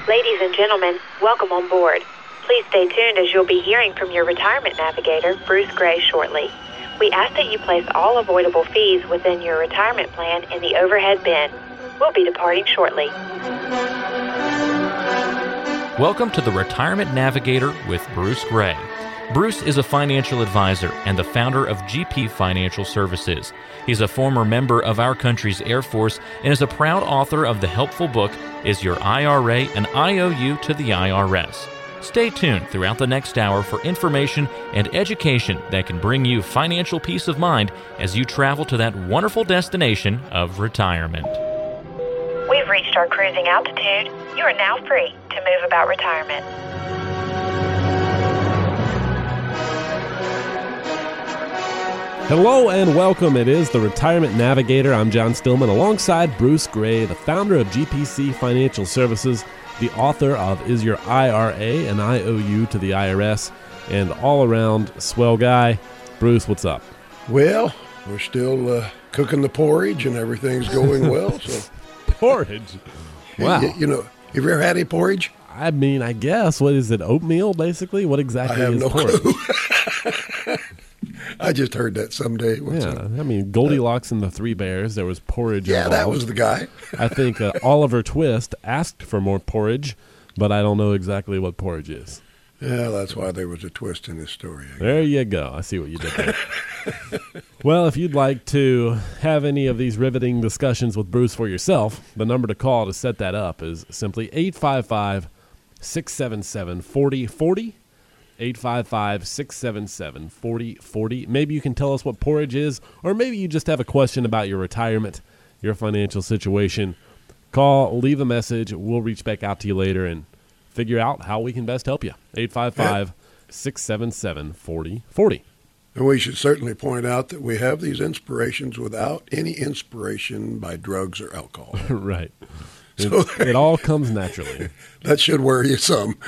Ladies and gentlemen, welcome on board. Please stay tuned as you'll be hearing from your retirement navigator, Bruce Gray, shortly. We ask that you place all avoidable fees within your retirement plan in the overhead bin. We'll be departing shortly. Welcome to the Retirement Navigator with Bruce Gray. Bruce is a financial advisor and the founder of GP Financial Services. He's a former member of our country's Air Force and is a proud author of the helpful book, Is Your IRA an IOU to the IRS? Stay tuned throughout the next hour for information and education that can bring you financial peace of mind as you travel to that wonderful destination of retirement. We've reached our cruising altitude. You are now free to move about retirement. Hello and welcome. It is the Retirement Navigator. I'm John Stillman alongside Bruce Gray, the founder of GPC Financial Services, the author of Is Your IRA an IOU to the IRS, and all-around swell guy. Bruce, what's up? Well, we're still cooking the porridge and everything's going well. So Porridge? Wow. You know, have you ever had any porridge? I mean, I guess. What is it, oatmeal, basically? What exactly is porridge? I have no clue. I just heard that someday. I mean, Goldilocks and the Three Bears, there was porridge Yeah, involved. that was the guy. I think Oliver Twist asked for more porridge, but I don't know exactly what porridge is. Yeah, that's why there was a twist in his story. There you go. I see what you did there. Well, if you'd like to have any of these riveting discussions with Bruce for yourself, the number to call to set that up is simply 855-677-4040. 855-677-4040. Maybe you can tell us what porridge is, or maybe you just have a question about your retirement, your financial situation. Call, leave a message. We'll reach back out to you later and figure out how we can best help you. 855-677-4040. And we should certainly point out that we have these inspirations without any inspiration by drugs or alcohol. Right. So it all comes naturally. That should worry you some.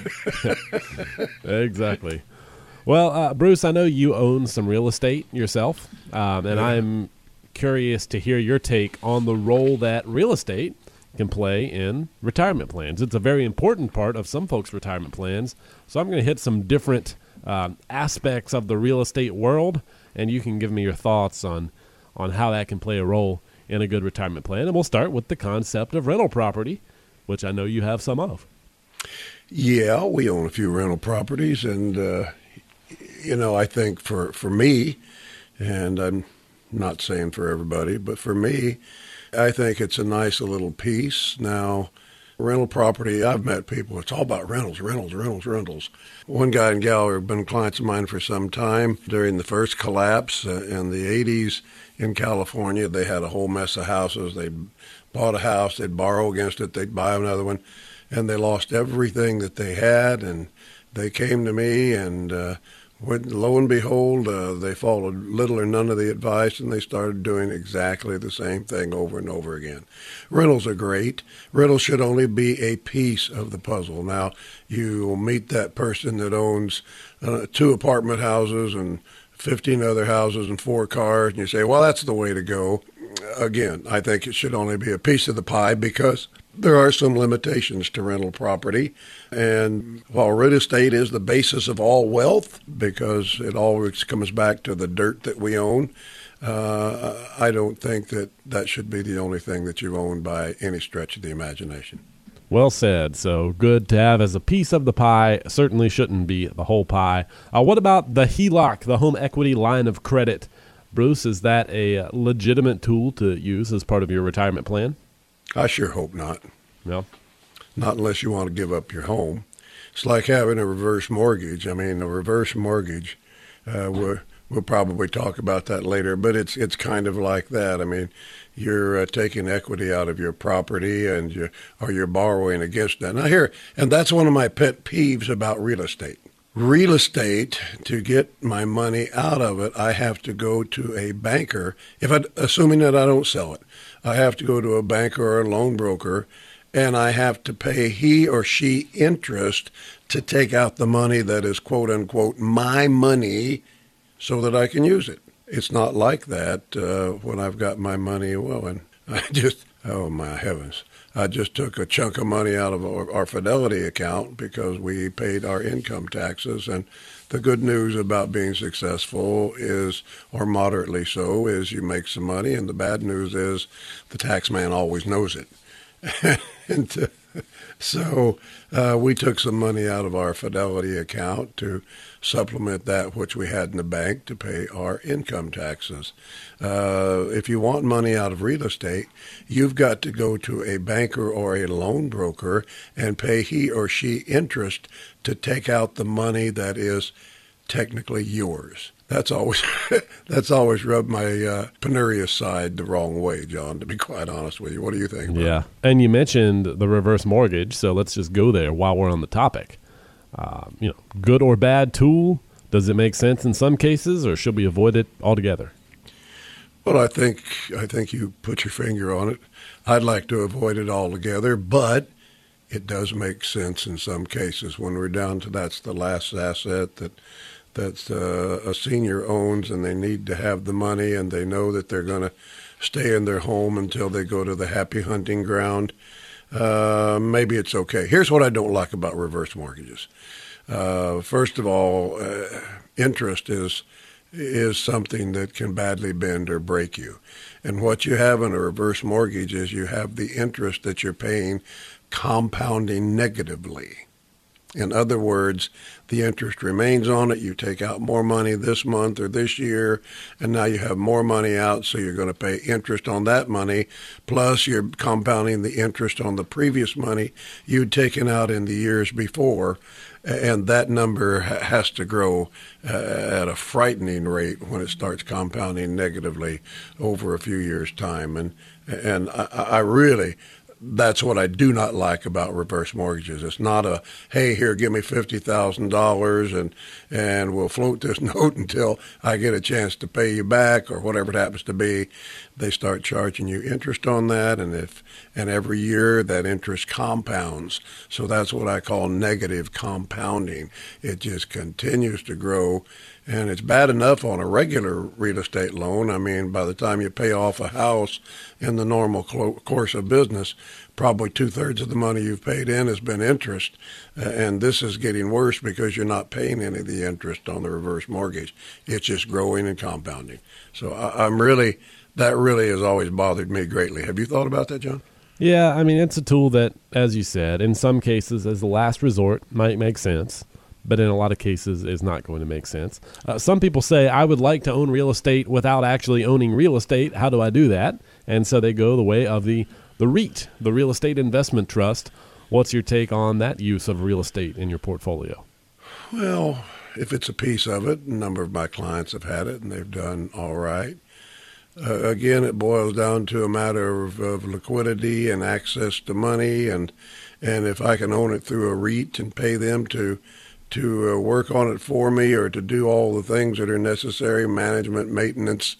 Exactly. Well, Bruce, I know you own some real estate yourself, and I'm curious to hear your take on the role that real estate can play in retirement plans. It's a very important part of some folks' retirement plans, so I'm going to hit some different aspects of the real estate world, and you can give me your thoughts on how that can play a role in a good retirement plan. And we'll start with the concept of rental property, which I know you have some of. Yeah, we own a few rental properties, and I think for me, and I'm not saying for everybody, but for me, I think it's a nice little piece. Now, rental property, I've met people, it's all about rentals. One guy and gal have been clients of mine for some time. During the first collapse in the 80s in California, they had a whole mess of houses. They bought a house, they'd borrow against it, they'd buy another one, and they lost everything that they had, and they came to me, and lo and behold, they followed little or none of the advice, and they started doing exactly the same thing over and over again. Rentals are great. Rentals should only be a piece of the puzzle. Now, you will meet that person that owns 2 apartment houses and 15 other houses and 4 cars, and you say, well, that's the way to go. Again, I think it should only be a piece of the pie because there are some limitations to rental property. And while real estate is the basis of all wealth, because it always comes back to the dirt that we own, I don't think that should be the only thing that you own by any stretch of the imagination. Well said. So good to have as a piece of the pie. Certainly shouldn't be the whole pie. What about the HELOC, the home equity line of credit? Bruce, is that a legitimate tool to use as part of your retirement plan? I sure hope not. No? Not unless you want to give up your home. It's like having a reverse mortgage. I mean, a reverse mortgage, we'll probably talk about that later, but it's kind of like that. I mean, you're taking equity out of your property and you're borrowing against that. Now here, and that's one of my pet peeves about real estate. Real estate, to get my money out of it, I have to go to a banker. Assuming that I don't sell it, I have to go to a banker or a loan broker, and I have to pay he or she interest to take out the money that is, quote unquote, my money so that I can use it. It's not like that when I've got my money, and Oh, my heavens. I just took a chunk of money out of our Fidelity account because we paid our income taxes. And the good news about being successful is, or moderately so, is you make some money. And the bad news is the tax man always knows it. So we took some money out of our Fidelity account to supplement that which we had in the bank to pay our income taxes. If you want money out of real estate, you've got to go to a banker or a loan broker and pay he or she interest to take out the money that is technically yours. That's always rubbed my penurious side the wrong way, John, to be quite honest with you. What do you think, bro? Yeah. And you mentioned the reverse mortgage, so let's just go there while we're on the topic. Good or bad tool? Does it make sense in some cases, or should we avoid it altogether? Well, I think you put your finger on it. I'd like to avoid it altogether, but it does make sense in some cases when we're down to that's the last asset that a senior owns, and they need to have the money, and they know that they're going to stay in their home until they go to the happy hunting ground. Maybe it's okay. Here's what I don't like about reverse mortgages. First of all, interest is something that can badly bend or break you. And what you have in a reverse mortgage is you have the interest that you're paying compounding negatively. In other words, the interest remains on it. You take out more money this month or this year, and now you have more money out, so you're going to pay interest on that money, plus you're compounding the interest on the previous money you'd taken out in the years before, and that number has to grow at a frightening rate when it starts compounding negatively over a few years' time. And I really... That's what I do not like about reverse mortgages. It's not a, hey, here, give me $50,000 and we'll float this note until I get a chance to pay you back or whatever it happens to be. They start charging you interest on that, and every year that interest compounds. So that's what I call negative compounding. It just continues to grow. And it's bad enough on a regular real estate loan. I mean, by the time you pay off a house in the normal course of business, probably 2/3 of the money you've paid in has been interest. And this is getting worse because you're not paying any of the interest on the reverse mortgage. It's just growing and compounding. So that really has always bothered me greatly. Have you thought about that, John? Yeah, I mean, it's a tool that, as you said, in some cases as the last resort might make sense, but in a lot of cases is not going to make sense. Some people say, I would like to own real estate without actually owning real estate. How do I do that? And so they go the way of the REIT, the Real Estate Investment Trust. What's your take on that use of real estate in your portfolio? Well, if it's a piece of it, a number of my clients have had it, and they've done all right. Again, it boils down to a matter of liquidity and access to money, and if I can own it through a REIT and pay them to work on it for me or to do all the things that are necessary, management, maintenance,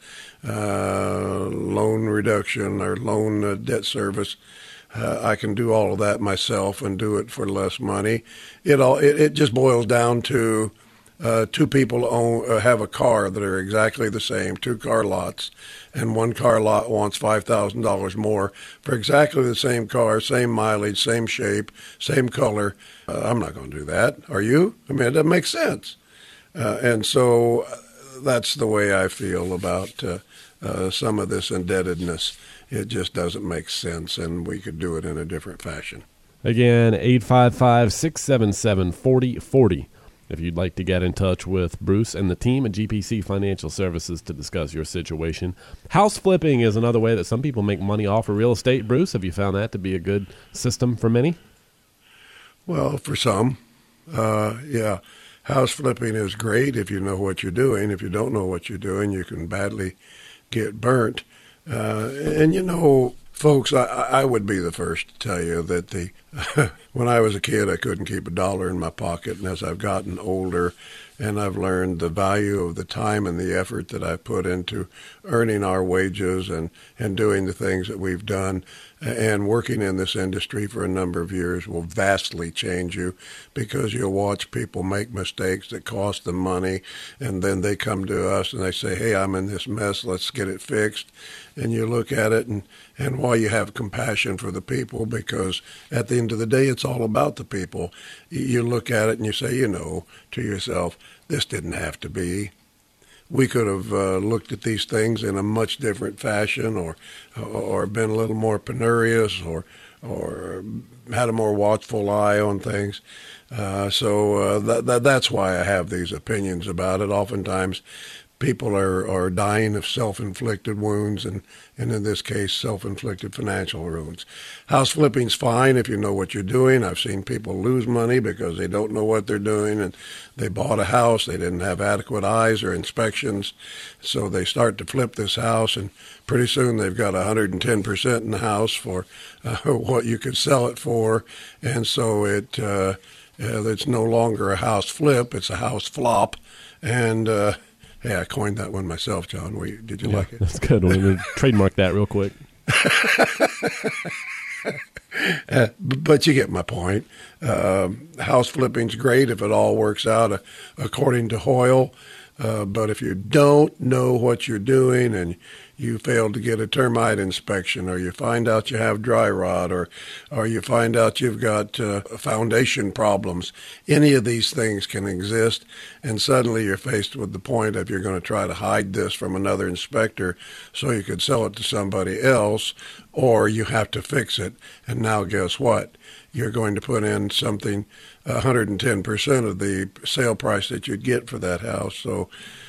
loan reduction or loan debt service, I can do all of that myself and do it for less money. It just boils down to two people have a car that are exactly the same, two car lots, and one car lot wants $5,000 more for exactly the same car, same mileage, same shape, same color. I'm not going to do that. Are you? I mean, it doesn't make sense. And so that's the way I feel about some of this indebtedness. It just doesn't make sense, and we could do it in a different fashion. Again, 855-677-4040. If you'd like to get in touch with Bruce and the team at GPC Financial Services to discuss your situation. House flipping is another way that some people make money off of real estate. Bruce, have you found that to be a good system for many? Well, for some, yeah. House flipping is great if you know what you're doing. If you don't know what you're doing, you can badly get burnt. And, folks, I would be the first to tell you that the When I was a kid, I couldn't keep a dollar in my pocket, and as I've gotten older and I've learned the value of the time and the effort that I've put into earning our wages and doing the things that we've done, and working in this industry for a number of years will vastly change you, because you'll watch people make mistakes that cost them money, and then they come to us and they say, hey, I'm in this mess, let's get it fixed. And you look at it, and while you have compassion for the people, because at the end of the day, it's all about the people, you look at it and you say, to yourself, this didn't have to be. We could have looked at these things in a much different fashion, or been a little more penurious, or had a more watchful eye on things. So that's why I have these opinions about it. Oftentimes, people are dying of self-inflicted wounds, and in this case, self-inflicted financial wounds. House flipping's fine if you know what you're doing. I've seen people lose money because they don't know what they're doing, and they bought a house, they didn't have adequate eyes or inspections, so they start to flip this house, and pretty soon they've got 110% in the house for what you could sell it for, and so it's no longer a house flip, it's a house flop, and hey, I coined that one myself, John. Did you like it? That's good. We're going to trademark that real quick. But you get my point. House flipping's great if it all works out according to Hoyle. But if you don't know what you're doing, and you fail to get a termite inspection, or you find out you have dry rot, or you find out you've got foundation problems, any of these things can exist, and suddenly you're faced with the point of you're going to try to hide this from another inspector so you could sell it to somebody else, or you have to fix it. And now guess what? You're going to put in something 110% of the sale price that you'd get for that house. So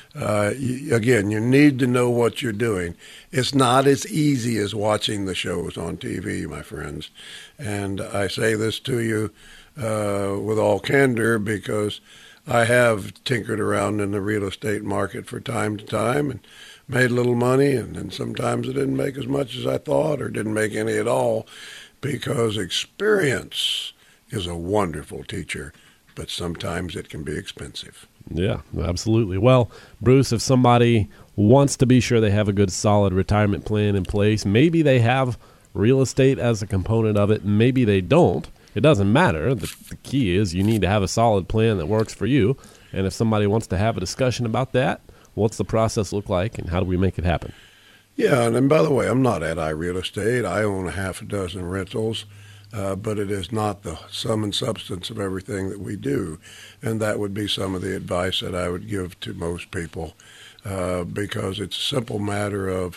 again, you need to know what you're doing. It's not as easy as watching the shows on TV, my friends. And I say this to you with all candor, because I have tinkered around in the real estate market from time to time and made a little money, and then sometimes it didn't make as much as I thought, or didn't make any at all, because experience is a wonderful teacher, but sometimes it can be expensive. Yeah, absolutely. Well, Bruce, if somebody wants to be sure they have a good, solid retirement plan in place, maybe they have real estate as a component of it, maybe they don't. It doesn't matter. The key is you need to have a solid plan that works for you. And if somebody wants to have a discussion about that, what's the process look like, and how do we make it happen? Yeah, and by the way, I'm not anti-real estate. I own a half a dozen rentals. But it is not the sum and substance of everything that we do. And that would be some of the advice that I would give to most people, because it's a simple matter of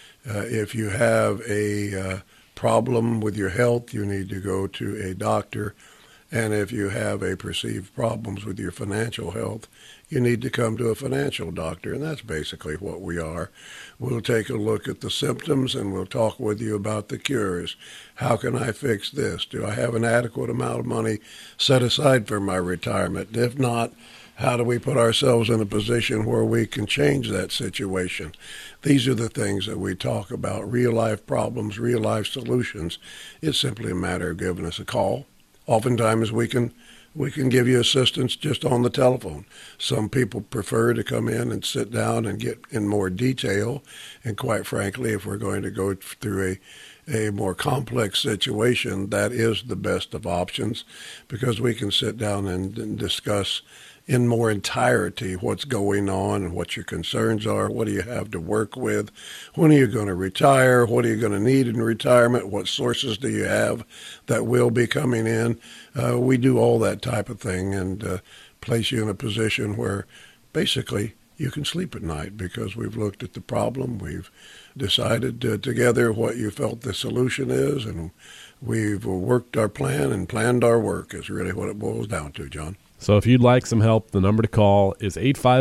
if you have a problem with your health, you need to go to a doctor. And if you have a perceived problems with your financial health, you need to come to a financial doctor. And that's basically what we are. We'll take a look at the symptoms, and we'll talk with you about the cures. How can I fix this? Do I have an adequate amount of money set aside for my retirement? If not, how do we put ourselves in a position where we can change that situation? These are the things that we talk about, real-life problems, real-life solutions. It's simply a matter of giving us a call. Oftentimes we can give you assistance just on the telephone. Some people prefer to come in and sit down and get in more detail. And quite frankly, if we're going to go through a more complex situation, that is the best of options, because we can sit down and discuss in more entirety what's going on and what your concerns are. What do you have to work with? When are you going to retire? What are you going to need in retirement? What sources do you have that will be coming in? We do all that type of thing, and place you in a position where basically you can sleep at night, because we've looked at the problem. We've decided together what you felt the solution is, and we've worked our plan and planned our work is really what it boils down to, John. So if you'd like some help, the number to call is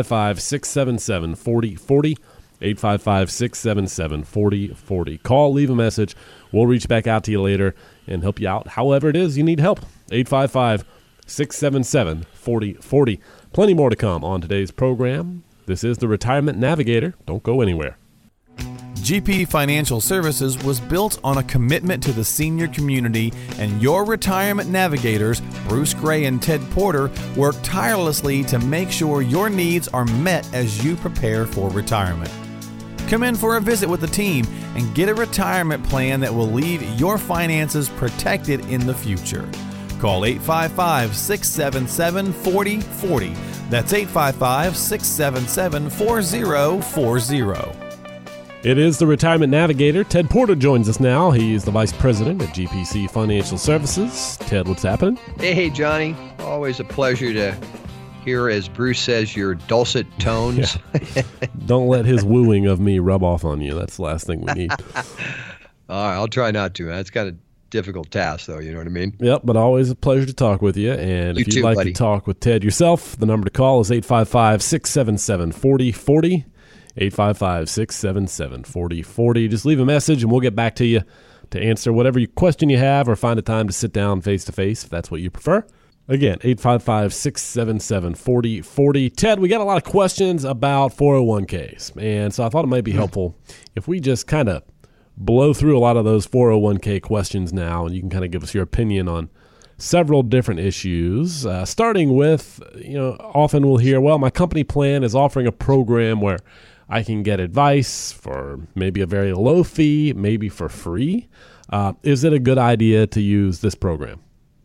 855-677-4040, 855-677-4040. Call, leave a message. We'll reach back out to you later and help you out however it is you need help. 855-677-4040. Plenty more to come on today's program. This is the Retirement Navigator. Don't go anywhere. GP Financial Services was built on a commitment to the senior community, and your retirement navigators, Bruce Gray and Ted Porter, work tirelessly to make sure your needs are met as you prepare for retirement. Come in for a visit with the team and get a retirement plan that will leave your finances protected in the future. Call 855-677-4040. That's 855-677-4040. It is the Retirement Navigator. Ted Porter joins us now. He's the Vice President at GPC Financial Services. Ted, what's happening? Hey, Johnny. Always a pleasure to hear, as Bruce says, your dulcet tones. Yeah. Don't let his wooing of me rub off on you. That's the last thing we need. All right, I'll try not to. That's got a difficult task, though. You know what I mean? Yep, but always a pleasure to talk with you. And if you'd like to talk with Ted yourself, the number to call is 855-677-4040. 855-677-4040. Just leave a message and we'll get back to you to answer whatever question you have or find a time to sit down face-to-face if that's what you prefer. Again, 855-677-4040. Ted, we got a lot of questions about 401ks, and so I thought it might be helpful if we just kind of blow through a lot of those 401k questions now, and you can kind of give us your opinion on several different issues, starting with, often we'll hear, well, my company plan is offering a program where I can get advice for maybe a very low fee, maybe for free. Is it a good idea to use this program?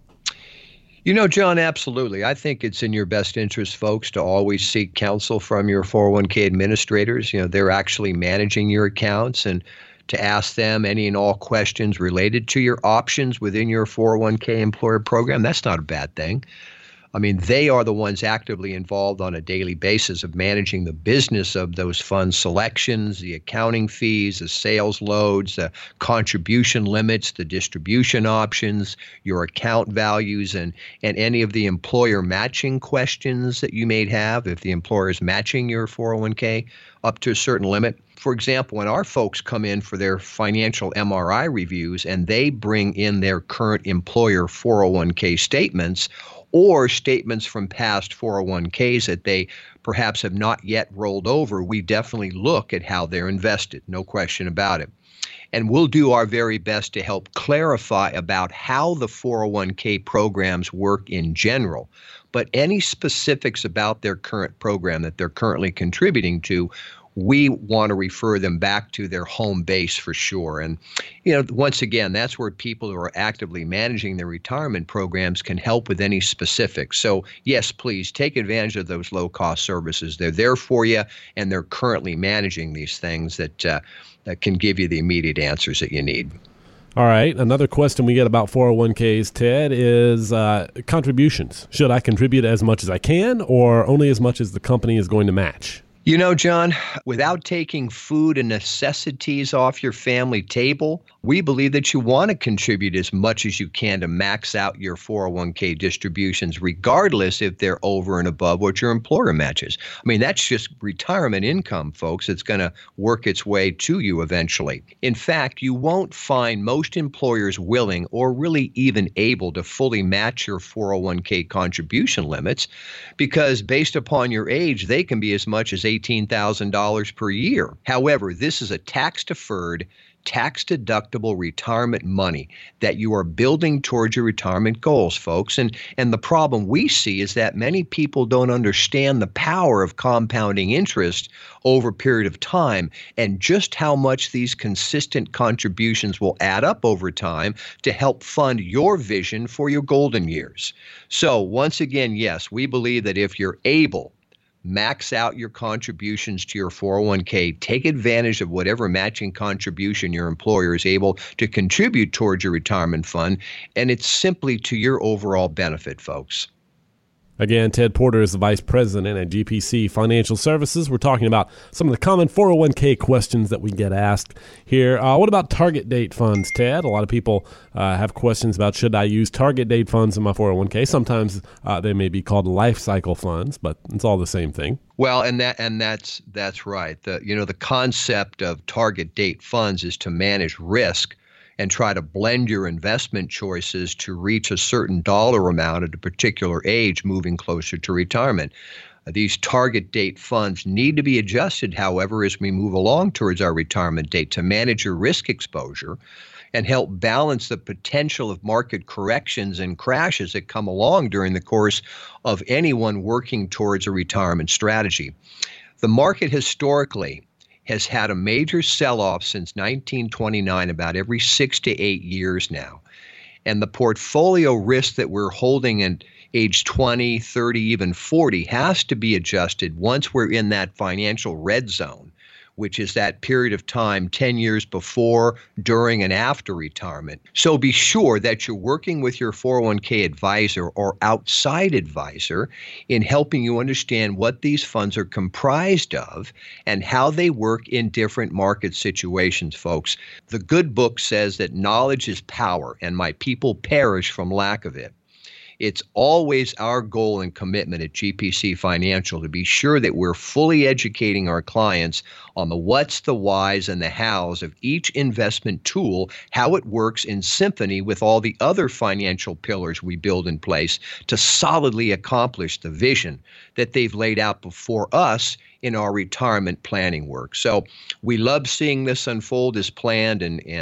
John, absolutely. I think it's in your best interest, folks, to always seek counsel from your 401k administrators. They're actually managing your accounts, and to ask them any and all questions related to your options within your 401k employer program. That's not a bad thing. I mean, they are the ones actively involved on a daily basis of managing the business of those fund selections, the accounting fees, the sales loads, the contribution limits, the distribution options, your account values, and any of the employer matching questions that you may have if the employer is matching your 401k up to a certain limit. For example, when our folks come in for their financial MRI reviews and they bring in their current employer 401k statements or statements from past 401ks that they perhaps have not yet rolled over, we definitely look at how they're invested, no question about it. And we'll do our very best to help clarify about how the 401k programs work in general. But any specifics about their current program that they're currently contributing to, we want to refer them back to their home base for sure. And, once again, that's where people who are actively managing their retirement programs can help with any specifics. So, yes, please take advantage of those low-cost services. They're there for you, and they're currently managing these things that can give you the immediate answers that you need. All right. Another question we get about 401ks, Ted, is contributions. Should I contribute as much as I can or only as much as the company is going to match? John, without taking food and necessities off your family table, we believe that you want to contribute as much as you can to max out your 401k distributions, regardless if they're over and above what your employer matches. I mean, that's just retirement income, folks. It's going to work its way to you eventually. In fact, you won't find most employers willing or really even able to fully match your 401k contribution limits because based upon your age, they can be as much as $18,000 per year. However, this is a tax-deferred, tax-deductible retirement money that you are building towards your retirement goals, folks. And the problem we see is that many people don't understand the power of compounding interest over a period of time and just how much these consistent contributions will add up over time to help fund your vision for your golden years. So once again, yes, we believe that if you're able, max out your contributions to your 401k. Take advantage of whatever matching contribution your employer is able to contribute towards your retirement fund, and it's simply to your overall benefit, folks. Again, Ted Porter is the Vice President at GPC Financial Services. We're talking about some of the common 401k questions that we get asked here. What about target date funds, Ted? A lot of people have questions about should I use target date funds in my 401k. Sometimes they may be called life cycle funds, but it's all the same thing. Well, that's right. The concept of target date funds is to manage risk and try to blend your investment choices to reach a certain dollar amount at a particular age moving closer to retirement. These target date funds need to be adjusted, however, as we move along towards our retirement date to manage your risk exposure and help balance the potential of market corrections and crashes that come along during the course of anyone working towards a retirement strategy. The market historically has had a major sell-off since 1929, about every 6 to 8 years now. And the portfolio risk that we're holding at age 20, 30, even 40 has to be adjusted once we're in that financial red zone, which is that period of time 10 years before, during, and after retirement. So be sure that you're working with your 401k advisor or outside advisor in helping you understand what these funds are comprised of and how they work in different market situations, folks. The good book says that knowledge is power, and my people perish from lack of it. It's always our goal and commitment at GPC Financial to be sure that we're fully educating our clients on the what's, the whys, and the hows of each investment tool, how it works in symphony with all the other financial pillars we build in place to solidly accomplish the vision that they've laid out before us in our retirement planning work. So we love seeing this unfold as planned,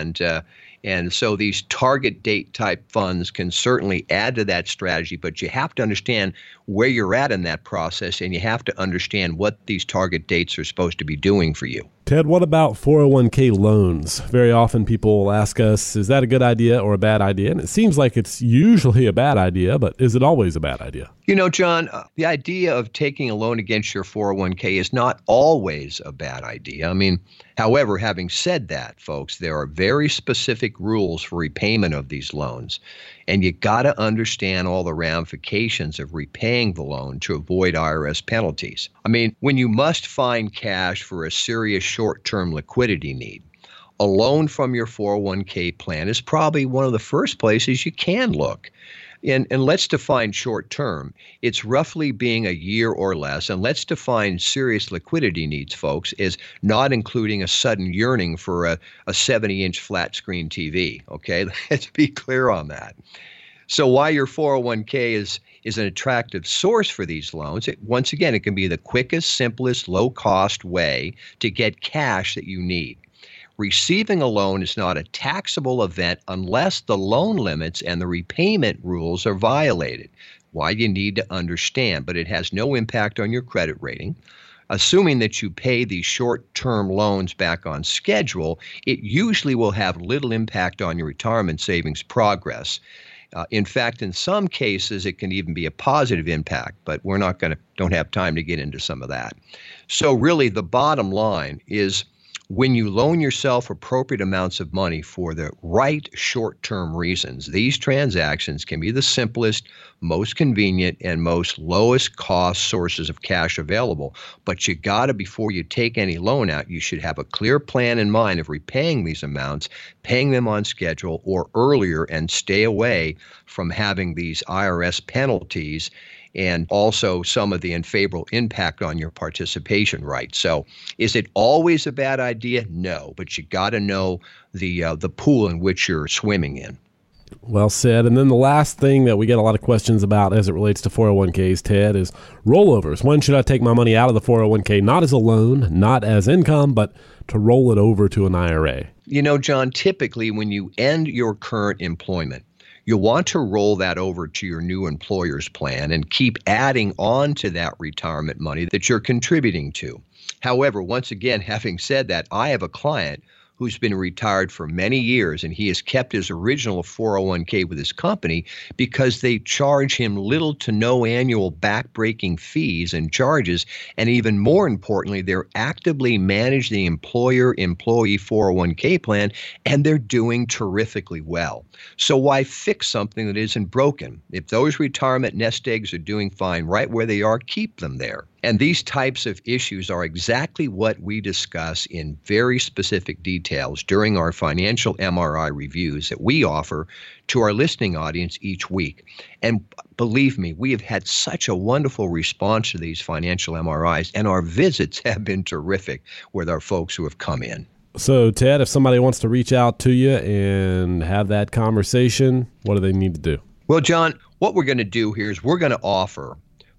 and so these target date type funds can certainly add to that strategy, but you have to understand where you're at in that process, and you have to understand what these target dates are supposed to be doing for you. Ted, what about 401k loans? Very often people will ask us, is that a good idea or a bad idea? And it seems like it's usually a bad idea, but is it always a bad idea? You know, John, the idea of taking a loan against your 401k is not always a bad idea. I mean, however, having said that, folks, there are very specific rules for repayment of these loans. And you got to understand all the ramifications of repaying the loan to avoid IRS penalties. I mean, when you must find cash for a serious short-term liquidity need, a loan from your 401k plan is probably one of the first places you can look. And let's define short term. It's roughly being a year or less. And let's define serious liquidity needs, folks, as not including a sudden yearning for a 70-inch flat screen TV. Okay, let's be clear on that. So why your 401k is an attractive source for these loans, once again, it can be the quickest, simplest, low-cost way to get cash that you need. Receiving a loan is not a taxable event unless the loan limits and the repayment rules are violated. Why you need to understand, but it has no impact on your credit rating. Assuming that you pay these short-term loans back on schedule, it usually will have little impact on your retirement savings progress. In fact, in some cases, it can even be a positive impact, but don't have time to get into some of that. So really, the bottom line is, when you loan yourself appropriate amounts of money for the right short-term reasons, these transactions can be the simplest, most convenient, and most lowest cost sources of cash available. But you got to, before you take any loan out, you should have a clear plan in mind of repaying these amounts, paying them on schedule or earlier, and stay away from having these IRS penalties and also some of the unfavorable impact on your participation rights. So is it always a bad idea? No, but you got to know the pool in which you're swimming in. Well said. And then the last thing that we get a lot of questions about as it relates to 401ks, Ted, is rollovers. When should I take my money out of the 401k, not as a loan, not as income, but to roll it over to an IRA? You know, John, typically when you end your current employment, you'll want to roll that over to your new employer's plan and keep adding on to that retirement money that you're contributing to. However, once again, having said that, I have a client who's been retired for many years, and he has kept his original 401k with his company because they charge him little to no annual back-breaking fees and charges, and even more importantly, they're actively manage the employer-employee 401k plan, and they're doing terrifically well. So why fix something that isn't broken? If those retirement nest eggs are doing fine right where they are, keep them there. And these types of issues are exactly what we discuss in very specific details during our financial MRI reviews that we offer to our listening audience each week. And believe me, we have had such a wonderful response to these financial MRIs, and our visits have been terrific with our folks who have come in. So, Ted, if somebody wants to reach out to you and have that conversation, what do they need to do? Well, John, what we're going to do here is we're going to offer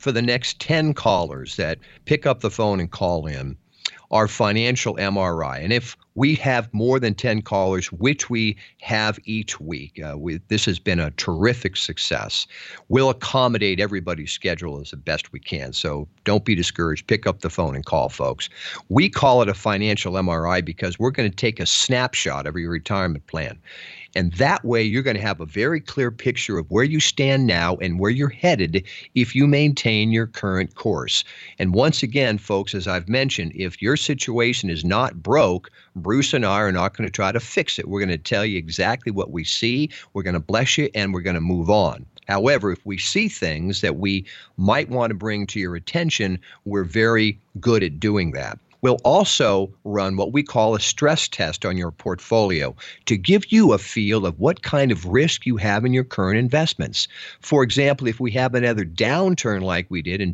for the next 10 callers that pick up the phone and call in our financial MRI. And if we have more than 10 callers, which we have each week, this has been a terrific success. We'll accommodate everybody's schedule as the best we can. So don't be discouraged. Pick up the phone and call, folks. We call it a financial MRI because we're going to take a snapshot of your retirement plan. And that way, you're going to have a very clear picture of where you stand now and where you're headed if you maintain your current course. And once again, folks, as I've mentioned, if your situation is not broke, Bruce and I are not going to try to fix it. We're going to tell you exactly what we see. We're going to bless you, and we're going to move on. However, if we see things that we might want to bring to your attention, we're very good at doing that. We'll also run what we call a stress test on your portfolio to give you a feel of what kind of risk you have in your current investments. For example, if we have another downturn like we did in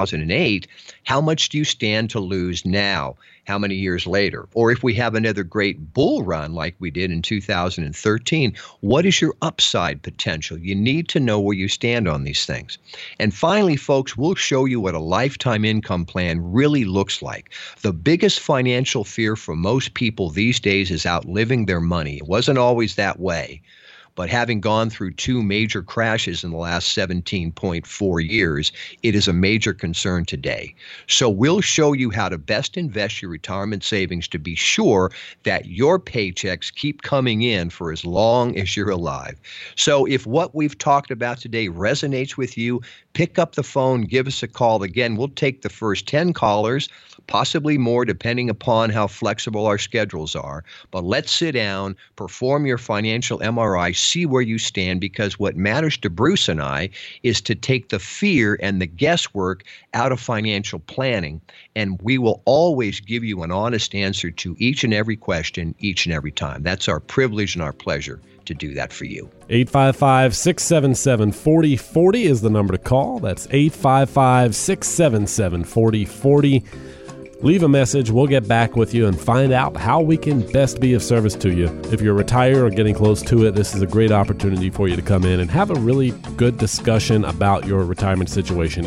2008, how much do you stand to lose now? How many years later? Or if we have another great bull run like we did in 2013, what is your upside potential? You need to know where you stand on these things. And finally, folks, we'll show you what a lifetime income plan really looks like. The biggest financial fear for most people these days is outliving their money. It wasn't always that way. But having gone through two major crashes in the last 17.4 years, it is a major concern today. So we'll show you how to best invest your retirement savings to be sure that your paychecks keep coming in for as long as you're alive. So if what we've talked about today resonates with you, pick up the phone, give us a call. Again, we'll take the first 10 callers, possibly more depending upon how flexible our schedules are. But let's sit down, perform your financial MRI, see where you stand, because what matters to Bruce and I is to take the fear and the guesswork out of financial planning. And we will always give you an honest answer to each and every question, each and every time. That's our privilege and our pleasure to do that for you. 855-677-4040 is the number to call. That's 855-677-4040. Leave a message. We'll get back with you and find out how we can best be of service to you. If you're retired or getting close to it, this is a great opportunity for you to come in and have a really good discussion about your retirement situation.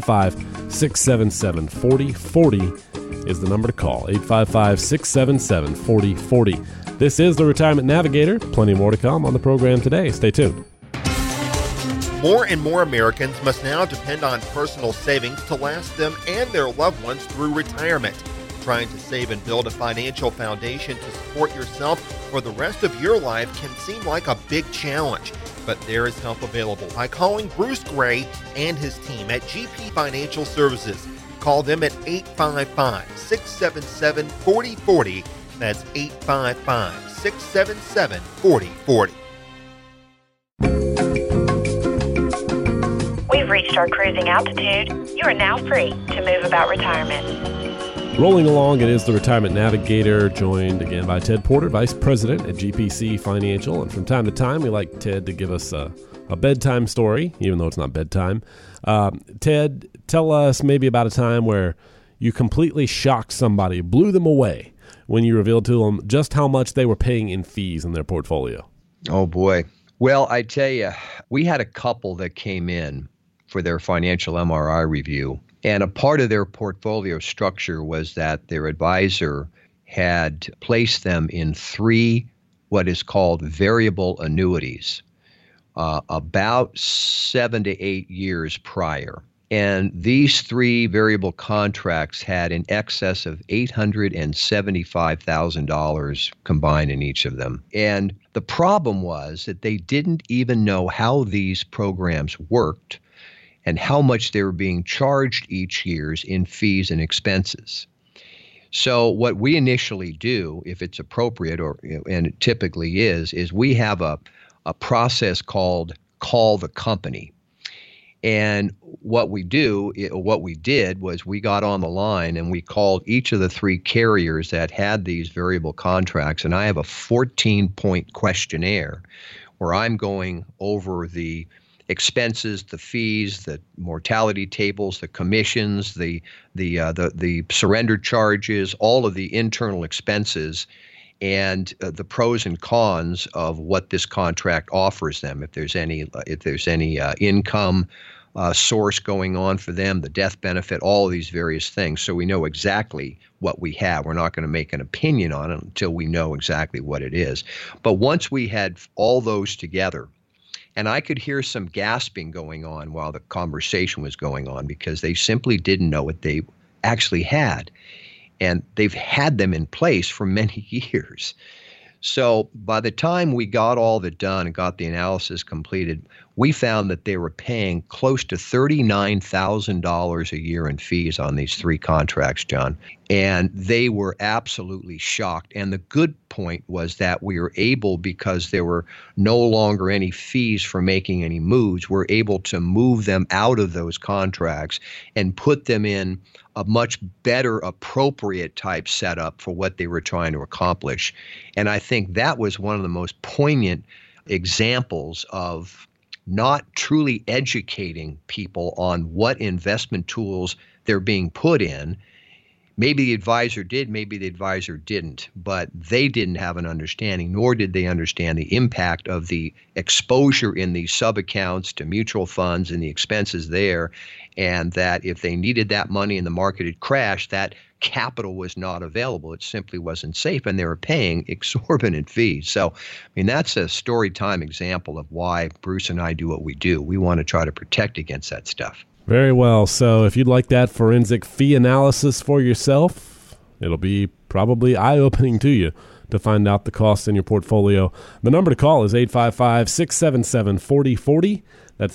855-677-4040 is the number to call. 855-677-4040. This is the Retirement Navigator. Plenty more to come on the program today. Stay tuned. More and more Americans must now depend on personal savings to last them and their loved ones through retirement. Trying to save and build a financial foundation to support yourself for the rest of your life can seem like a big challenge, but there is help available by calling Bruce Gray and his team at GP Financial Services. Call them at 855-677-4040. That's 855-677-4040. We've reached our cruising altitude. You are now free to move about retirement. Rolling along, it is the Retirement Navigator, joined again by Ted Porter, Vice President at GPC Financial. And from time to time, we like Ted to give us a bedtime story, even though it's not bedtime. Ted, tell us maybe about a time where you completely shocked somebody, blew them away, when you revealed to them just how much they were paying in fees in their portfolio. Oh, boy. Well, I tell you, we had a couple that came in for their financial MRI review, and a part of their portfolio structure was that their advisor had placed them in 3 what is called variable annuities about 7 to 8 years prior. And these 3 variable contracts had in excess of $875,000 combined in each of them. And the problem was that they didn't even know how these programs worked and how much they were being charged each year in fees and expenses. So what we initially do, if it's appropriate, and it typically is we have a process called Call the Company. And what we did was we got on the line and we called each of the 3 carriers that had these variable contracts. And I have a 14-point questionnaire where I'm going over the expenses, the fees, the mortality tables, the commissions, the surrender charges, all of the internal expenses, and the pros and cons of what this contract offers them. If there's any income source going on for them, the death benefit, all of these various things. So we know exactly what we have. We're not going to make an opinion on it until we know exactly what it is. But once we had all those together, and I could hear some gasping going on while the conversation was going on because they simply didn't know what they actually had. And they've had them in place for many years. So by the time we got all that done and got the analysis completed, we found that they were paying close to $39,000 a year in fees on these 3 contracts, John. And they were absolutely shocked. And the good point was that we were able, because there were no longer any fees for making any moves, we're able to move them out of those contracts and put them in a much better, appropriate type setup for what they were trying to accomplish. And I think that was one of the most poignant examples of not truly educating people on what investment tools they're being put in. Maybe the advisor did, maybe the advisor didn't, but they didn't have an understanding, nor did they understand the impact of the exposure in these sub-accounts to mutual funds and the expenses there, and that if they needed that money and the market had crashed, that capital was not available. It simply wasn't safe, and they were paying exorbitant fees. So, I mean, that's a story time example of why Bruce and I do what we do. We want to try to protect against that stuff. Very well. So if you'd like that forensic fee analysis for yourself, it'll be probably eye-opening to you to find out the costs in your portfolio. The number to call is 855-677-4040. That's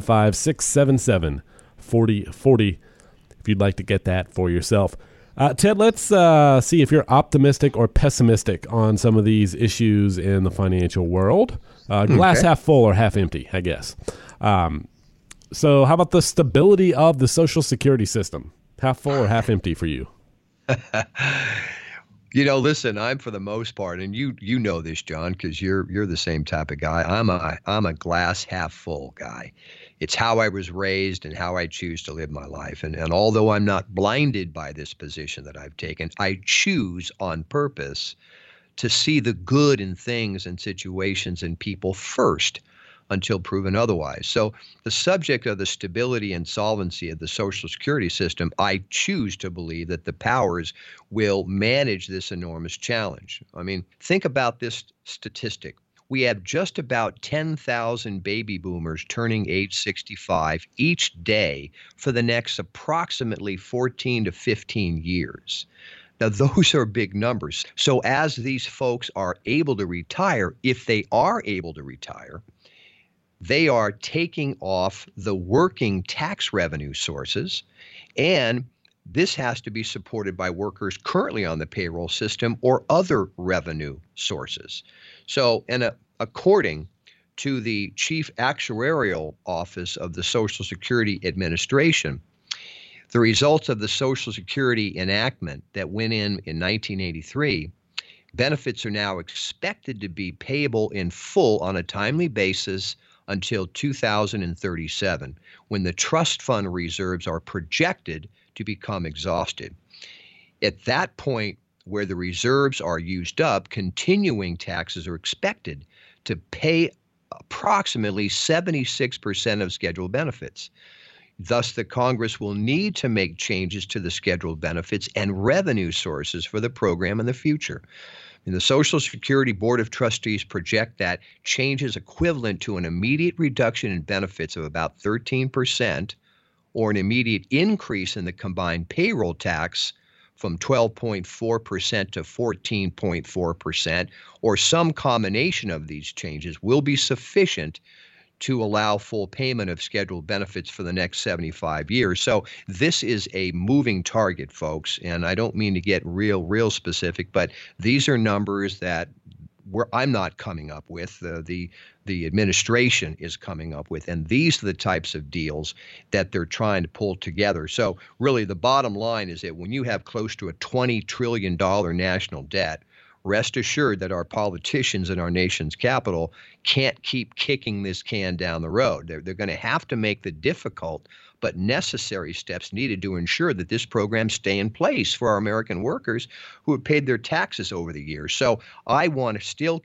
855-677-4040 if you'd like to get that for yourself. Ted, let's see if you're optimistic or pessimistic on some of these issues in the financial world. Glass half full or half empty, I guess. So how about the stability of the Social Security system? Half full or half empty for you? Listen, I'm for the most part, and you know this, John, because you're the same type of guy. I'm a glass half full guy. It's how I was raised and how I choose to live my life. And although I'm not blinded by this position that I've taken, I choose on purpose to see the good in things and situations and people first, until proven otherwise. So the subject of the stability and solvency of the Social Security system, I choose to believe that the powers will manage this enormous challenge. I mean, think about this statistic. We have just about 10,000 baby boomers turning age 65 each day for the next approximately 14 to 15 years. Now, those are big numbers. So as these folks are able to retire, if they are able to retire, they are taking off the working tax revenue sources, and this has to be supported by workers currently on the payroll system or other revenue sources. So, according to the Chief Actuarial Office of the Social Security Administration, the results of the Social Security enactment that went in 1983, benefits are now expected to be payable in full on a timely basis until 2037, when the trust fund reserves are projected to become exhausted. At that point, where the reserves are used up, continuing taxes are expected to pay approximately 76% of scheduled benefits. Thus, the Congress will need to make changes to the scheduled benefits and revenue sources for the program in the future. And the Social Security Board of Trustees project that changes equivalent to an immediate reduction in benefits of about 13% or an immediate increase in the combined payroll tax from 12.4% to 14.4%, or some combination of these changes, will be sufficient to allow full payment of scheduled benefits for the next 75 years. So this is a moving target, folks, and I don't mean to get real specific, but these are numbers that I'm not coming up with, the administration is coming up with, and these are the types of deals that they're trying to pull together. So really the bottom line is that when you have close to a $20 trillion national debt, rest assured that our politicians in our nation's capital can't keep kicking this can down the road. They're going to have to make the difficult but necessary steps needed to ensure that this program stay in place for our American workers who have paid their taxes over the years. So I want to still keep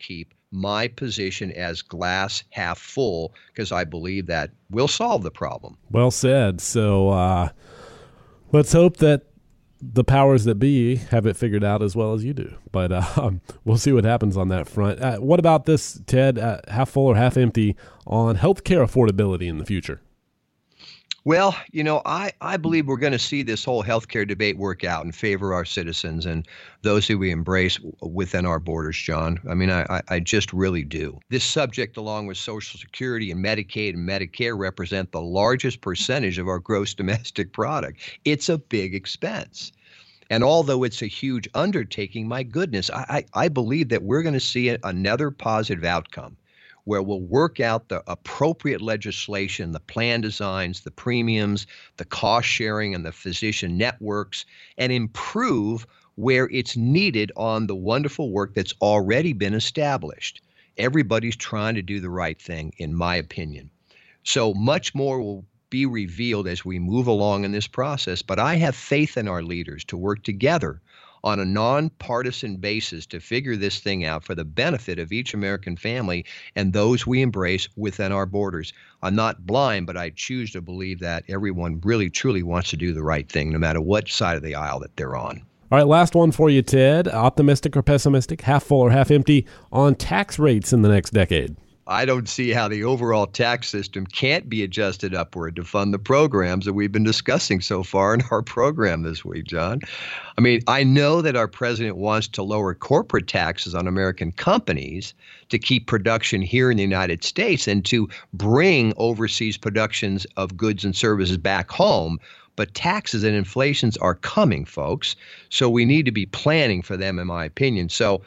my position as glass half full, because I believe that will solve the problem. Well said. So let's hope that the powers that be have it figured out as well as you do. But we'll see what happens on that front. What about this, Ted, half full or half empty on healthcare affordability in the future? Well, I believe we're going to see this whole healthcare debate work out in favor of our citizens and those who we embrace within our borders, John. I mean, I just really do. This subject, along with Social Security and Medicaid and Medicare, represent the largest percentage of our gross domestic product. It's a big expense. And although it's a huge undertaking, my goodness, I believe that we're going to see another positive outcome, where we'll work out the appropriate legislation, the plan designs, the premiums, the cost sharing, and the physician networks, and improve where it's needed on the wonderful work that's already been established. Everybody's trying to do the right thing, in my opinion. So much more will be revealed as we move along in this process, but I have faith in our leaders to work together on a nonpartisan basis to figure this thing out for the benefit of each American family and those we embrace within our borders. I'm not blind, but I choose to believe that everyone really, truly wants to do the right thing, no matter what side of the aisle that they're on. All right, last one for you, Ted. Optimistic or pessimistic, half full or half empty on tax rates in the next decade? I don't see how the overall tax system can't be adjusted upward to fund the programs that we've been discussing so far in our program this week, John. I mean, I know that our president wants to lower corporate taxes on American companies to keep production here in the United States and to bring overseas productions of goods and services back home. But taxes and inflations are coming, folks. So we need to be planning for them, in my opinion. So,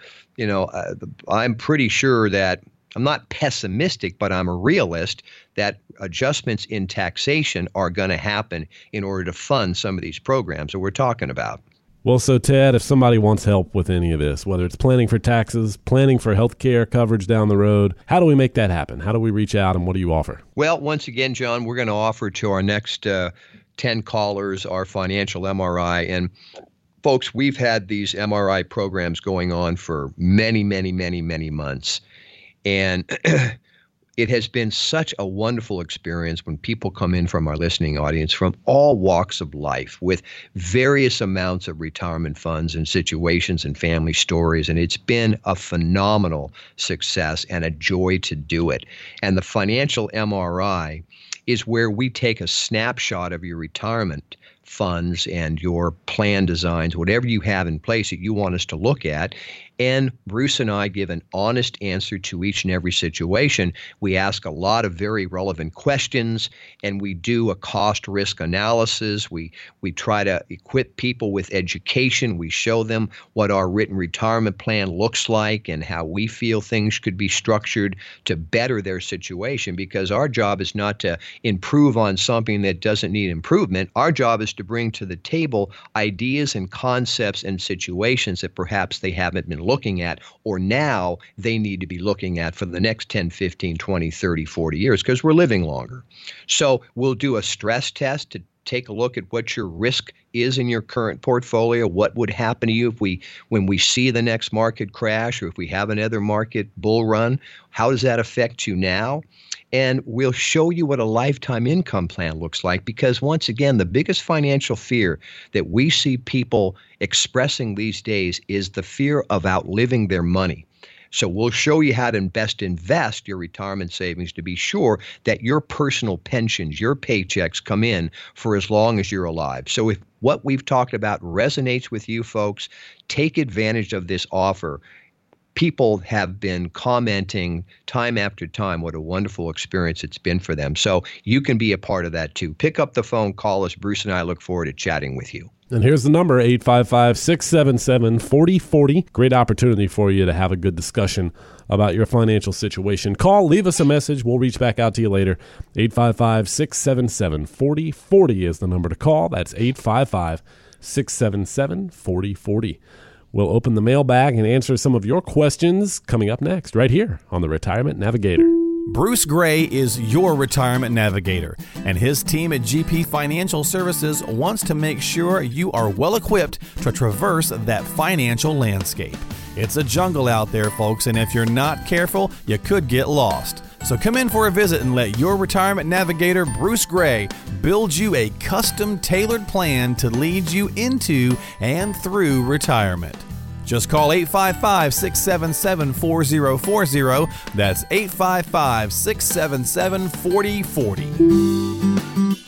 I'm pretty sure that I'm not pessimistic, but I'm a realist that adjustments in taxation are going to happen in order to fund some of these programs that we're talking about. Well, so Ted, if somebody wants help with any of this, whether it's planning for taxes, planning for health care coverage down the road, how do we make that happen? How do we reach out, and what do you offer? Well, once again, John, we're going to offer to our next 10 callers our financial MRI. And folks, we've had these MRI programs going on for many, many, many, many months. And it has been such a wonderful experience when people come in from our listening audience from all walks of life with various amounts of retirement funds and situations and family stories. And it's been a phenomenal success and a joy to do it. And the financial MRI is where we take a snapshot of your retirement funds and your plan designs, whatever you have in place that you want us to look at. And Bruce and I give an honest answer to each and every situation. We ask a lot of very relevant questions, and we do a cost-risk analysis. We try to equip people with education. We show them what our written retirement plan looks like and how we feel things could be structured to better their situation, because our job is not to improve on something that doesn't need improvement. Our job is to bring to the table ideas and concepts and situations that perhaps they haven't been looking at, or now they need to be looking at for the next 10, 15, 20, 30, 40 years, because we're living longer. So we'll do a stress test to take a look at what your risk is in your current portfolio, what would happen to you when we see the next market crash, or if we have another market bull run, how does that affect you now? And we'll show you what a lifetime income plan looks like, because once again, the biggest financial fear that we see people expressing these days is the fear of outliving their money. So we'll show you how to invest your retirement savings to be sure that your personal pensions, your paychecks come in for as long as you're alive. So if what we've talked about resonates with you folks, take advantage of this offer. People have been commenting time after time what a wonderful experience it's been for them. So you can be a part of that too. Pick up the phone, call us. Bruce and I look forward to chatting with you. And here's the number, 855-677-4040. Great opportunity for you to have a good discussion about your financial situation. Call, leave us a message. We'll reach back out to you later. 855-677-4040 is the number to call. That's 855-677-4040. We'll open the mailbag and answer some of your questions coming up next, right here on the Retirement Navigator. Bruce Gray is your retirement navigator, and his team at GP Financial Services wants to make sure you are well equipped to traverse that financial landscape. It's a jungle out there, folks, and if you're not careful, you could get lost. So come in for a visit and let your retirement navigator, Bruce Gray, build you a custom-tailored plan to lead you into and through retirement. Just call 855-677-4040. That's 855-677-4040.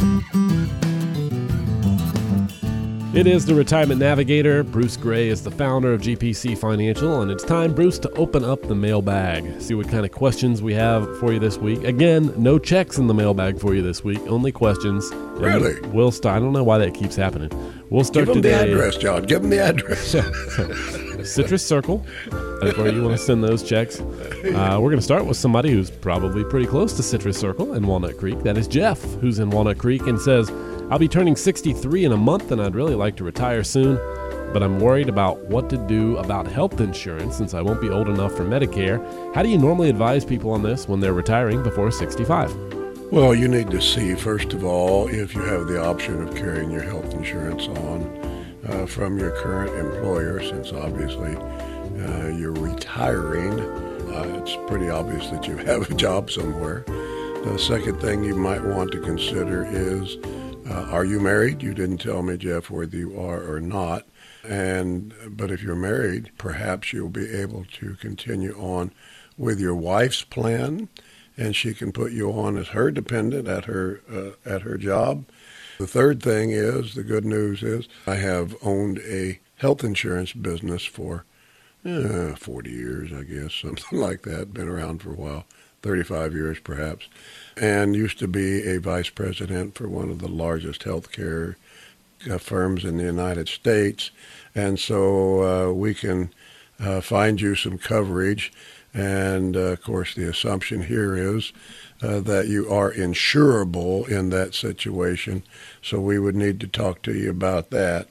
It is the Retirement Navigator. Bruce Gray is the founder of GPC Financial, and it's time, Bruce, to open up the mailbag. See what kind of questions we have for you this week. Again, no checks in the mailbag for you this week, only questions. Really? We'll start. I don't know why that keeps happening. We'll start today. Give them today. the address, John. Give them the address. Citrus Circle. That's where you want to send those checks. We're going to start with somebody who's probably pretty close to Citrus Circle in Walnut Creek. That is Jeff, who's in Walnut Creek, and says, I'll be turning 63 in a month, and I'd really like to retire soon, but I'm worried about what to do about health insurance since I won't be old enough for Medicare. How do you normally advise people on this when they're retiring before 65? Well, you need to see, first of all, if you have the option of carrying your health insurance on from your current employer, since obviously you're retiring. It's pretty obvious that you have a job somewhere. The second thing you might want to consider is, are you married? You didn't tell me, Jeff, whether you are or not. But if you're married, perhaps you'll be able to continue on with your wife's plan, and she can put you on as her dependent at her job. The third thing is, the good news is, I have owned a health insurance business for 40 years, I guess, something like that. Been around for a while, 35 years perhaps, and used to be a vice president for one of the largest healthcare firms in the United States. And so we can find you some coverage. And, of course, the assumption here is that you are insurable in that situation. So we would need to talk to you about that.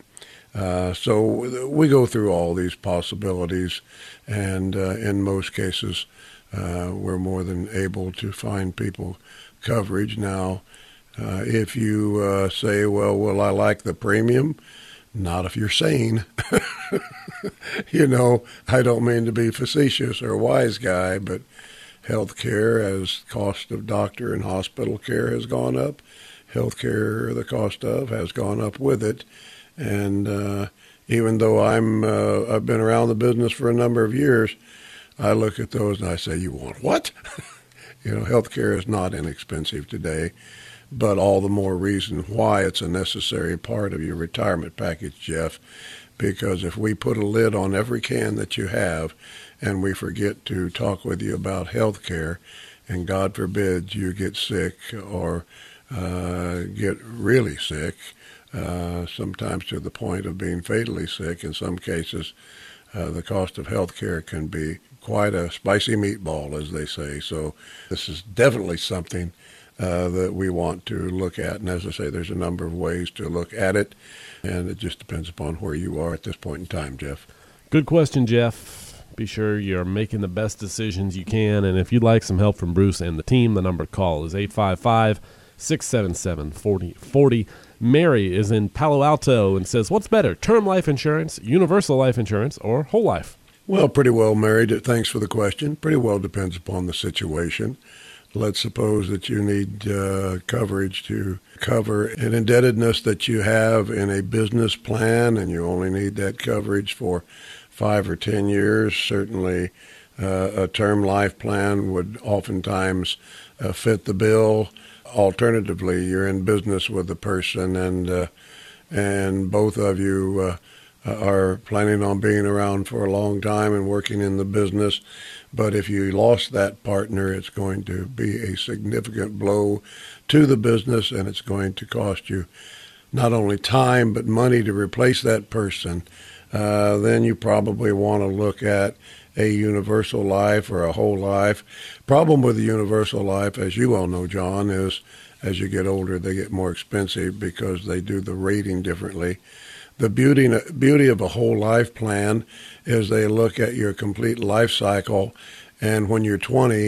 So we go through all these possibilities, and in most cases, we're more than able to find people coverage. Now, if you say, well, I like the premium, not if you're sane. I don't mean to be facetious or a wise guy, but health care, as cost of doctor and hospital care has gone up, health care, the cost of, has gone up with it. And even though I've been around the business for a number of years, I look at those and I say, you want what? Health care is not inexpensive today, but all the more reason why it's a necessary part of your retirement package, Jeff, because if we put a lid on every can that you have and we forget to talk with you about health care, and God forbid you get sick or get really sick, sometimes to the point of being fatally sick. In some cases, the cost of health care can be quite a spicy meatball, as they say. So this is definitely something that we want to look at. And as I say, there's a number of ways to look at it, and it just depends upon where you are at this point in time, Jeff. Good question, Jeff. Be sure you're making the best decisions you can. And if you'd like some help from Bruce and the team, the number to call is 855-677-4040. Mary is in Palo Alto and says, what's better, term life insurance, universal life insurance, or whole life? Well, pretty well, Mary. Thanks for the question. Pretty well depends upon the situation. Let's suppose that you need coverage to cover an indebtedness that you have in a business plan, and you only need that coverage for 5 or 10 years. Certainly, a term life plan would oftentimes fit the bill. Alternatively, you're in business with a person, and both of you are planning on being around for a long time and working in the business. But if you lost that partner, it's going to be a significant blow to the business, and it's going to cost you not only time but money to replace that person. Then you probably want to look at a universal life or a whole life. Problem with the universal life, as you all know, John, is as you get older, they get more expensive because they do the rating differently. The beauty of a whole life plan is they look at your complete life cycle, and when you're 20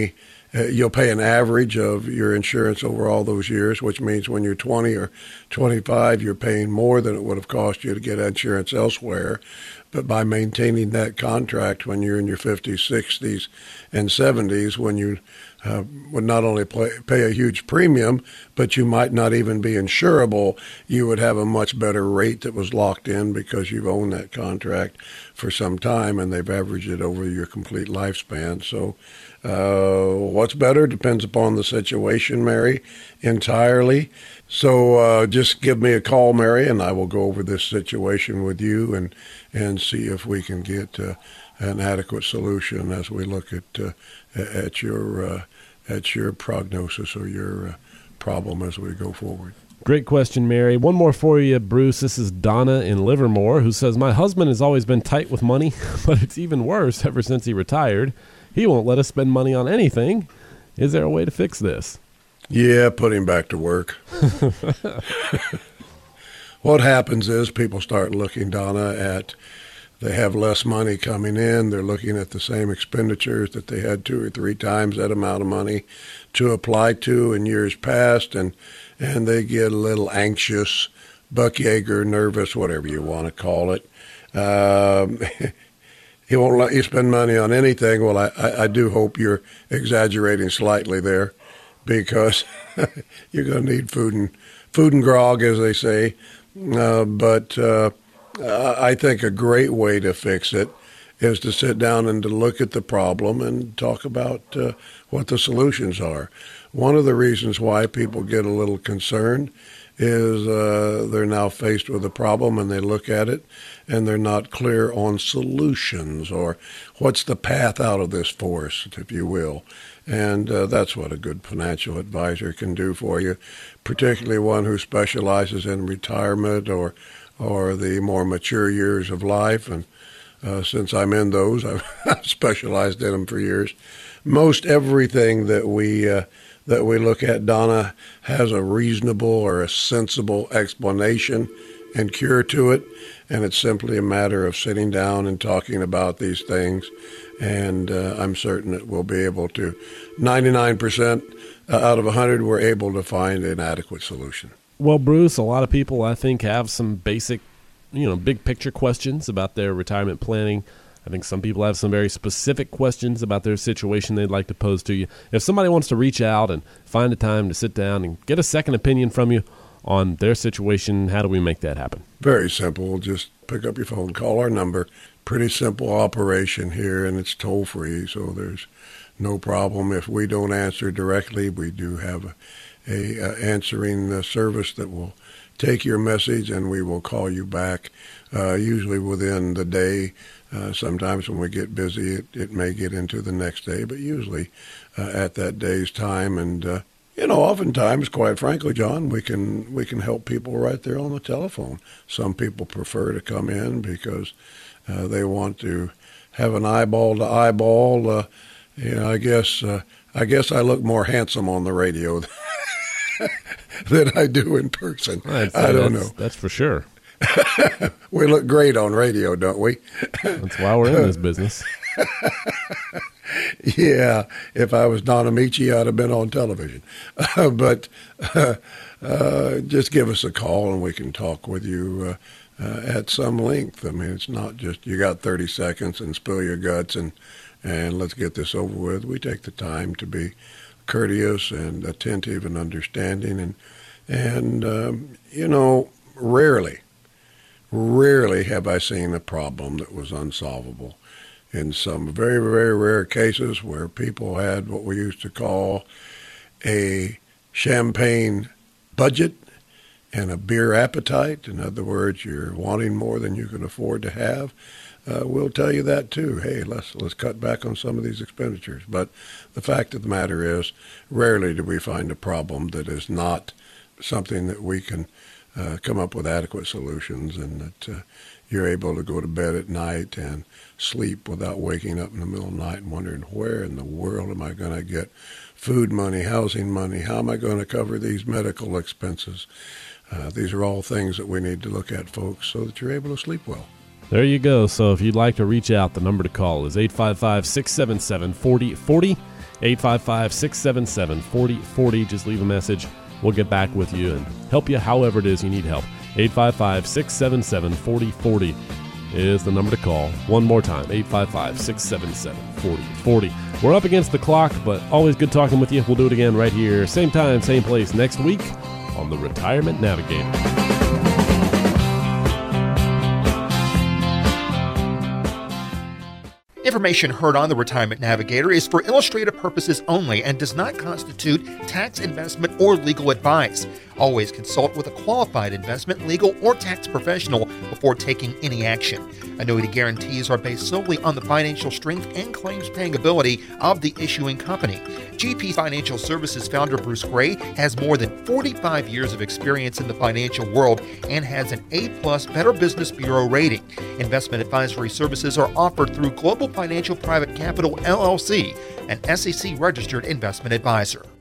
you'll pay an average of your insurance over all those years, which means when you're 20 or 25, you're paying more than it would have cost you to get insurance elsewhere. But by maintaining that contract when you're in your 50s, 60s, and 70s, when you would not only pay a huge premium, but you might not even be insurable, you would have a much better rate that was locked in because you've owned that contract for some time and they've averaged it over your complete lifespan. So what's better depends upon the situation, Mary, entirely. So just give me a call, Mary, and I will go over this situation with you and see if we can get an adequate solution as we look at your prognosis or your problem as we go forward. Great question, Mary. One more for you, Bruce. This is Donna in Livermore, who says, my husband has always been tight with money, but it's even worse ever since he retired. He won't let us spend money on anything. Is there a way to fix this? Yeah, put him back to work. What happens is people start looking, Donna, at they have less money coming in. They're looking at the same expenditures that they had 2 or 3 times that amount of money to apply to in years past, and they get a little anxious, Buck Yeager, nervous, whatever you want to call it. He won't let you spend money on anything. Well, I do hope you're exaggerating slightly there, because you're going to need food and grog, as they say. But I think a great way to fix it is to sit down and to look at the problem and talk about what the solutions are. One of the reasons why people get a little concerned is they're now faced with a problem and they look at it and they're not clear on solutions or what's the path out of this for us, if you will. And that's what a good financial advisor can do for you, particularly one who specializes in retirement or the more mature years of life. And since I'm in those, I've specialized in them for years. Most everything that we look at, Donna, has a reasonable or a sensible explanation and cure to it, and it's simply a matter of sitting down and talking about these things, and I'm certain that we'll be able to, 99% out of 100, we're able to find an adequate solution. Well, Bruce, a lot of people, I think, have some basic, big picture questions about their retirement planning. I think some people have some very specific questions about their situation they'd like to pose to you. If somebody wants to reach out and find a time to sit down and get a second opinion from you on their situation, how do we make that happen? Very simple. Just pick up your phone, call our number. Pretty simple operation here, and it's toll-free, so there's no problem. If we don't answer directly, we do have a answering service that will take your message, and we will call you back, usually within the day. Sometimes when we get busy, it may get into the next day, but usually at that day's time. And oftentimes, quite frankly, John, we can help people right there on the telephone. Some people prefer to come in because they want to have an eyeball to eyeball. I guess I look more handsome on the radio than I do in person. I don't know. That's for sure. We look great on radio, don't we? That's why we're in this business. Yeah, if I was Don Amici, I'd have been on television. But just give us a call and we can talk with you at some length. I mean, it's not just you got 30 seconds and spill your guts and let's get this over with. We take the time to be courteous and attentive and understanding. And rarely have I seen a problem that was unsolvable. In some very, very rare cases where people had what we used to call a champagne budget and a beer appetite. In other words, you're wanting more than you can afford to have. We'll tell you that too. Hey, let's cut back on some of these expenditures. But the fact of the matter is, rarely do we find a problem that is not something that we can come up with adequate solutions, and that you're able to go to bed at night and sleep without waking up in the middle of the night and wondering, where in the world am I going to get food money, housing money? How am I going to cover these medical expenses? These are all things that we need to look at, folks, so that you're able to sleep well. There you go. So if you'd like to reach out, the number to call is 855-677-4040. 855-677-4040. Just leave a message. We'll get back with you and help you however it is you need help. 855-677-4040 is the number to call. One more time, 855-677-4040. We're up against the clock, but always good talking with you. We'll do it again right here, same time, same place next week on the Retirement Navigator. Information heard on the Retirement Navigator is for illustrative purposes only and does not constitute tax, investment, or legal advice. Always consult with a qualified investment, legal, or tax professional before taking any action. Annuity guarantees are based solely on the financial strength and claims paying ability of the issuing company. GP Financial Services founder Bruce Gray has more than 45 years of experience in the financial world and has an A+ Better Business Bureau rating. Investment advisory services are offered through Global Financial Private Capital, LLC, an SEC-registered investment advisor.